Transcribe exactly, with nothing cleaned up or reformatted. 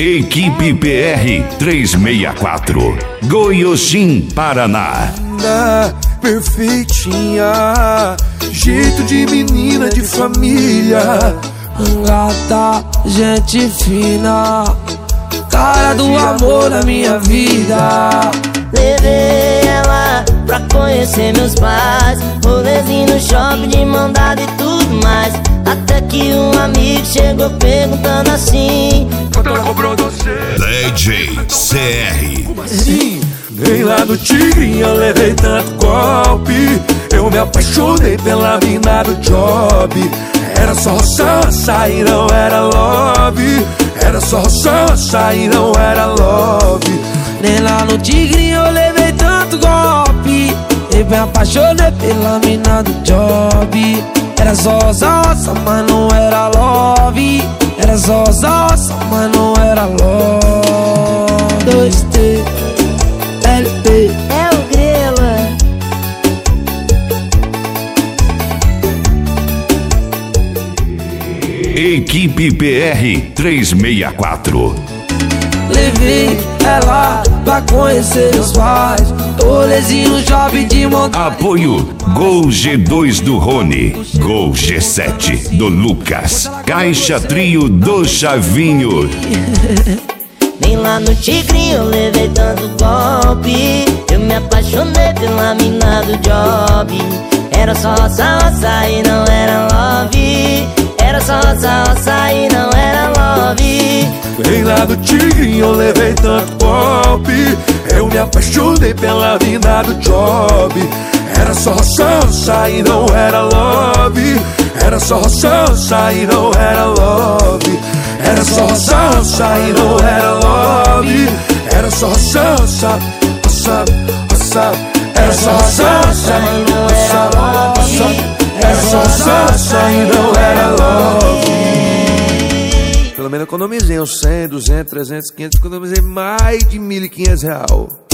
Equipe P R trezentos e sessenta e quatro, Goiôxim, Paraná. Linda, perfeitinha, jeito de menina de família. Gata, gente fina, cara do amor da minha vida. Levei ela pra conhecer meus pais, rolezinho no shopping de mão dada e tudo mais. Até que um amigo chegou perguntando assim: quanto ela cobrou você? D J C R. Sim, nem lá no Tigrinho eu levei tanto golpe. Eu me apaixonei pela mina do job. Era só roça e não era love. Era só roça e não era love. Nem lá no Tigrinho eu levei tanto golpe. Eu me apaixonei pela mina do job. Era só roça, mas não era love. Era só roça, mas não era love. dois T, L P. é o Grela. Equipe P R trezentos e sessenta e quatro. Levei ela pra conhecer os pais, rolezinho job de montanha. Apoio Gol G dois do Rony, Gol G sete do Lucas, Caixa Trio do Chavinho. Nem lá no Tigrinho eu levei tanto golpe. Eu me apaixonei pela mina do job. Era só roça, roça e não era love. Era só roça, roça e não era love. Nem lá do Tigrinho eu levei tanto golpe. Eu me apaixonei pela mina do job. Era só roça e não era love. Era só roça e não era love. Era só roça e não era love. Era só roça, roça, roça. Era só roça e não era love. Era só roça e não era love. Pelo menos economizei uns cem, duzentos, trezentos, quinhentos. Economizei mais de mil e quinhentos real.